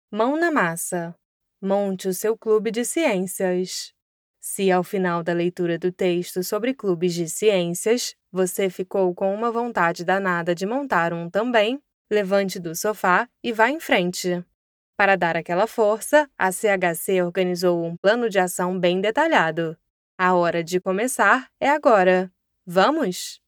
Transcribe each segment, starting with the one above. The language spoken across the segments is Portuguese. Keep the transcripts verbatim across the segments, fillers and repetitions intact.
Mão na massa. Monte o seu clube de ciências. Se ao final da leitura do texto sobre clubes de ciências, você ficou com uma vontade danada de montar um também, levante do sofá e vá em frente. Para dar aquela força, a C H C organizou um plano de ação bem detalhado. A hora de começar é agora. Vamos?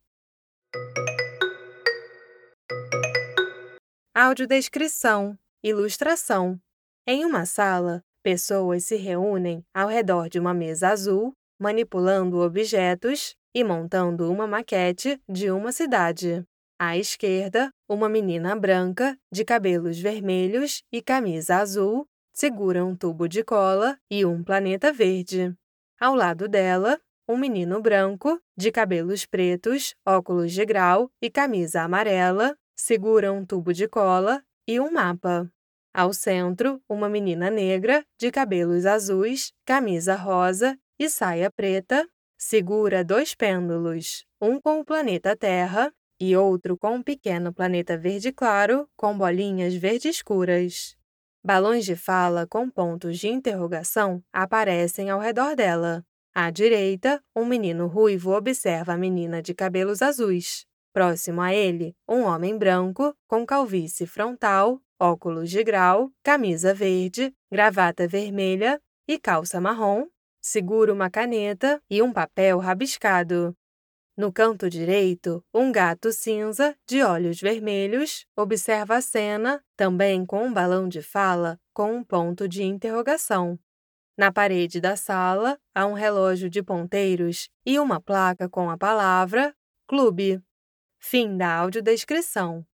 Audiodescrição. Ilustração. Em uma sala, pessoas se reúnem ao redor de uma mesa azul, manipulando objetos e montando uma maquete de uma cidade. À esquerda, uma menina branca, de cabelos vermelhos e camisa azul, segura um tubo de cola e um planeta verde. Ao lado dela, um menino branco, de cabelos pretos, óculos de grau e camisa amarela, segura um tubo de cola e um mapa. Ao centro, uma menina negra, de cabelos azuis, camisa rosa e saia preta, segura dois pêndulos, um com o planeta Terra e outro com um pequeno planeta verde claro com bolinhas verde escuras. Balões de fala com pontos de interrogação aparecem ao redor dela. À direita, um menino ruivo observa a menina de cabelos azuis. Próximo a ele, um homem branco, com calvície frontal, óculos de grau, camisa verde, gravata vermelha e calça marrom, segura uma caneta e um papel rabiscado. No canto direito, um gato cinza, de olhos vermelhos, observa a cena, também com um balão de fala com um ponto de interrogação. Na parede da sala, há um relógio de ponteiros e uma placa com a palavra Clube. Fim da audiodescrição.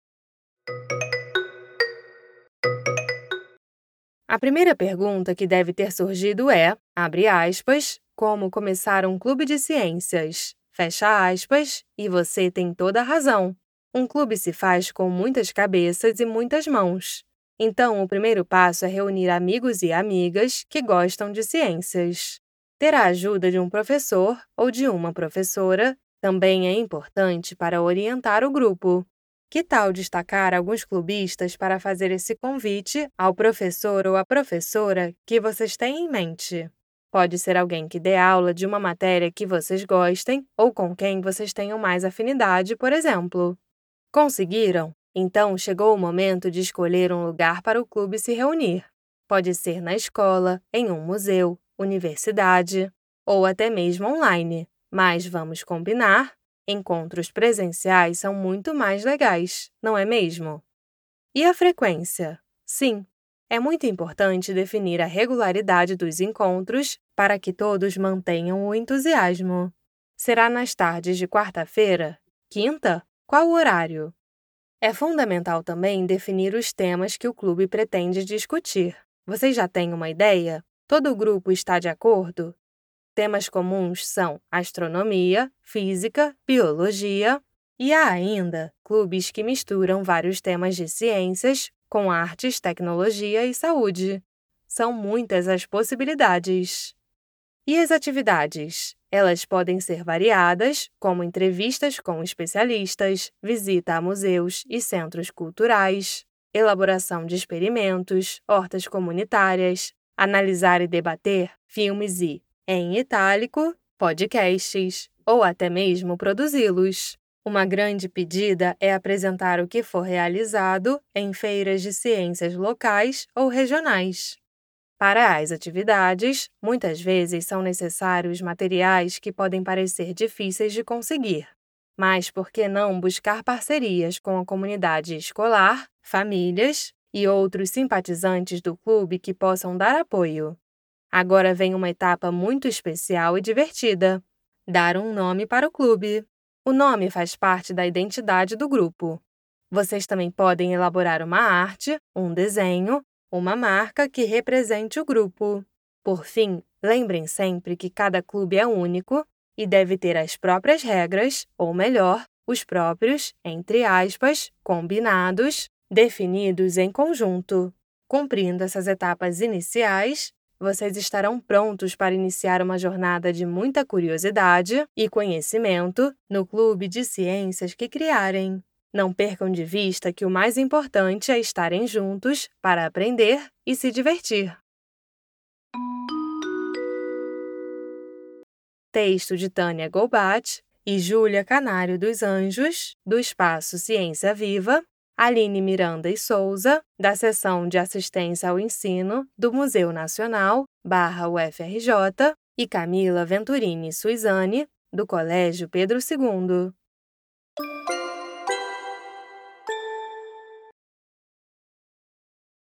A primeira pergunta que deve ter surgido é, abre aspas, como começar um clube de ciências, fecha aspas, e você tem toda a razão. Um clube se faz com muitas cabeças e muitas mãos. Então, o primeiro passo é reunir amigos e amigas que gostam de ciências. Ter a ajuda de um professor ou de uma professora também é importante para orientar o grupo. Que tal destacar alguns clubistas para fazer esse convite ao professor ou à professora que vocês têm em mente? Pode ser alguém que dê aula de uma matéria que vocês gostem ou com quem vocês tenham mais afinidade, por exemplo. Conseguiram? Então chegou o momento de escolher um lugar para o clube se reunir. Pode ser na escola, em um museu, universidade ou até mesmo online. Mas vamos combinar? Encontros presenciais são muito mais legais, não é mesmo? E a frequência? Sim, é muito importante definir a regularidade dos encontros para que todos mantenham o entusiasmo. Será nas tardes de quarta-feira? Quinta? Qual o horário? É fundamental também definir os temas que o clube pretende discutir. Vocês já têm uma ideia? Todo o grupo está de acordo? Temas comuns são astronomia, física, biologia e há ainda clubes que misturam vários temas de ciências com artes, tecnologia e saúde. São muitas as possibilidades. E as atividades? Elas podem ser variadas, como entrevistas com especialistas, visita a museus e centros culturais, elaboração de experimentos, hortas comunitárias, analisar e debater filmes e, em itálico, podcasts, ou até mesmo produzi-los. Uma grande pedida é apresentar o que for realizado em feiras de ciências locais ou regionais. Para as atividades, muitas vezes são necessários materiais que podem parecer difíceis de conseguir. Mas por que não buscar parcerias com a comunidade escolar, famílias e outros simpatizantes do clube que possam dar apoio? Agora vem uma etapa muito especial e divertida: dar um nome para o clube. O nome faz parte da identidade do grupo. Vocês também podem elaborar uma arte, um desenho, uma marca que represente o grupo. Por fim, lembrem sempre que cada clube é único e deve ter as próprias regras, ou melhor, os próprios, entre aspas, combinados, definidos em conjunto. Cumprindo essas etapas iniciais, vocês estarão prontos para iniciar uma jornada de muita curiosidade e conhecimento no clube de ciências que criarem. Não percam de vista que o mais importante é estarem juntos para aprender e se divertir. Texto de Tânia Golbach e Júlia Canário dos Anjos, do Espaço Ciência Viva, Aline Miranda e Souza, da Seção de Assistência ao Ensino do Museu Nacional, barra U F R J, e Camila Venturini Suizane, do Colégio Pedro segundo.